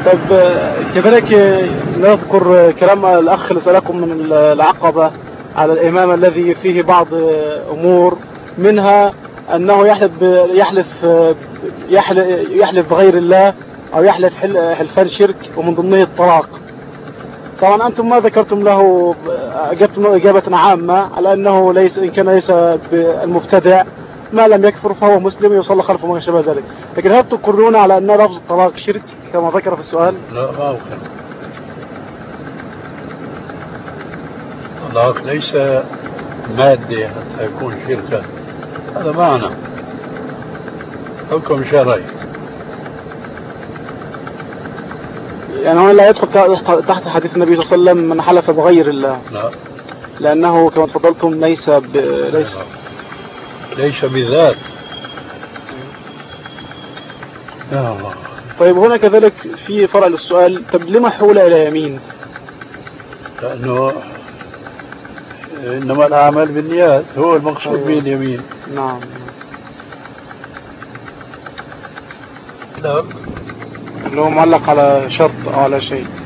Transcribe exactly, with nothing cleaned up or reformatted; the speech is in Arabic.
طيب آه، كذلك آه، نذكر آه، كلام الأخ اللي سألكم من العقبة على الإمام الذي فيه بعض آه، أمور، منها أنه يحلف ب- يحلف آه، يحلف يحلف بغير الله، أو يحلف حل- حلفان شرك، ومن ضمنه الطلاق. طبعا أنتم ما ذكرتم له، أجبتم إجابة عامة على أنه ليس، إن كان ليس بالمبتدع ما لم يكفر فهو مسلم يصلى خلفه وما شابه ذلك. لكن هل تقرون على أن لفظ الطلاق شرك كما ذكر في السؤال؟ لا، ما أوكل. الطلاق ليس مادة حتى يكون شركا، هذا معنى حكم شرعي. يعني هو لا يدخل تحت حديث النبي صلى الله عليه وسلم من حلف بغير الله؟ لا، لأنه كما تفضلتم ليس ب... ليس ليس بذات. يا الله. طيب هنا كذلك في فرع للسؤال، طب لما حول إلى يمين؟ لأنه إنما الأعمال بالنيات، هو المقصود أيوة. به اليمين. نعم. لا، اللي هو معلق على شرط أو على شيء.